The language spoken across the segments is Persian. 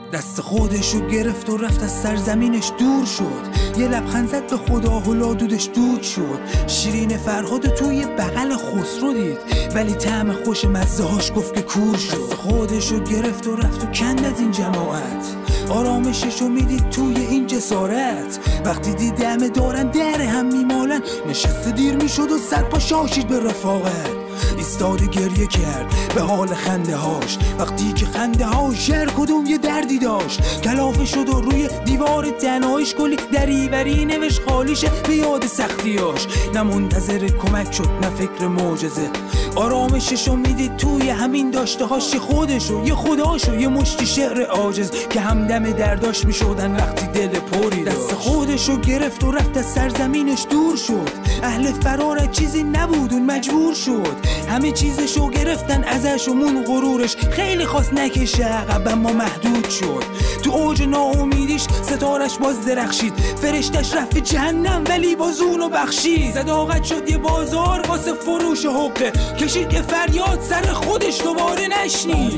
دست خودشو گرفت و رفت از سرزمینش دور شد. یه لبخند زد به خدا و لادودش دود شد. شیرین فرهاد توی بغل خسرو دید، ولی طعم خوش مزه‌هاش گفت که کور شد. دست خودشو گرفت و رفت و کند از این جماعت، آرامششو میدید توی این جسارت. وقتی دید همه دارن در هم میمالن، نشسته دیر میشد و سرپا شاشید به رفاقت. ایستاده گریه کرد به حال خنده هاش، وقتی که خنده هاش هر کدوم یه دردی داشت. کلافه شد و روی دیوار تنهایش کلی دریوری نوشت خالیشه به یاد سختیاش. نه منتظر کمک شد نه فکر معجزه، آرامششو میدید توی همین داشته هاش. یه خودشو یه خداشو یه مشتی شعر عاجز که همدم درداش میشدن وقتی دل پری داشت. دست خودشو گرفت و رفت از سرزمینش دور شد. اهل فرار چیزی نبود اون مجبور شد. همه چیزشو گرفتن ازش و مون غرورش، خیلی خواست نکشه عقب اما محدود شد. تو اوج ناامیدیش ستارش باز درخشید، فرشتش رفت جهنم ولی باز اونو بخشید. صداقت شد یه بازار واسه فروش حقه، کشید که فریاد سر خودش دوباره نشنید.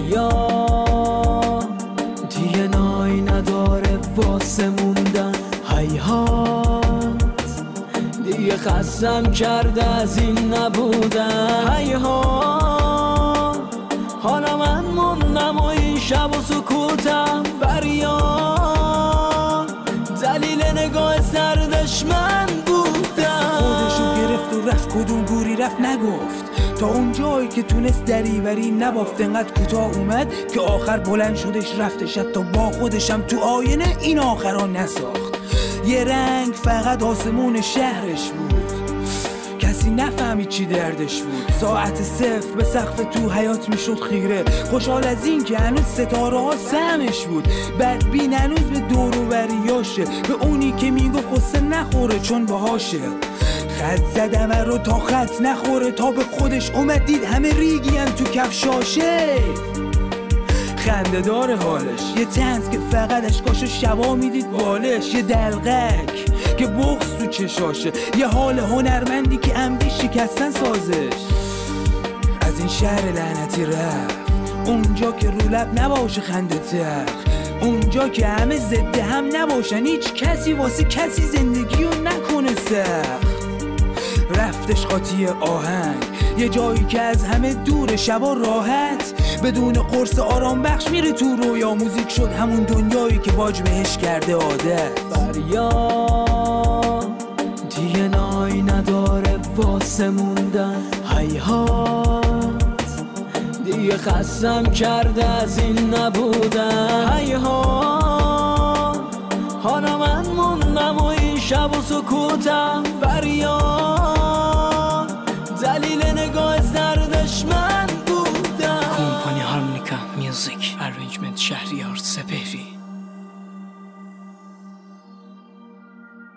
دیگه نای نداره واسه موندن، هیهات دیگه خستم کرده از این نبودن. هیهات حالا من موندم و این شب و سکوتم فریاد، دلیل نگاه سردش من بودم. خودشو گرفت و رفت، کدوم گوری رفت نگفت، تا اون جایی که تونست دریوری نبافت. انقدر کوتاه اومد که آخر بلند شدش رفتش، حتی با خودشم تو آینه این آخرا نساخت. یه رنگ فقط آسمون شهرش بود، کسی نفهمید چی دردش بود. ساعت صفر به سقف تو حیات میشد خیره، خوشحال از این که هنوز ستاره ها سهمش بود. بدبین هنوز به دور و بریاشه، به اونی که میگفت قصه نخوره چون باهاشه. خط زدم رو تا خط نخوره، تا به خودش اومدید همه ریگین تو کفشاشه. خنده داره حالش، یه طنز که فقط اشکاشو شبا میدید بالش. یه دلغک که بغض تو چشاشه، یه حال هنرمندی که عمدی شکستن سازش. از این شهر لعنتی رفت اونجا که رو لب نباشه خنده تلخ، اونجا که همه ضد هم نباشن، هیچ کسی واسه کسی زندگیو نکنه سخت. رفتش قاطی آهنگ، یه جایی که از همه دور، شبا راحت بدون قرص آرام بخش میره تو رویا. موزیک شد همون دنیایی که باج بهش کرده عادت. فریاد دیگه نای نداره واسه موندن، هیهات دیگه خستم کرده از این نبودن. هیهات حالا من موندم و این شب و سکوتم فریاد، دلیل نگاه زردش من بودم. کمپانی هارمونیکا میوزیک، ارنجمنت شهریار سپهری.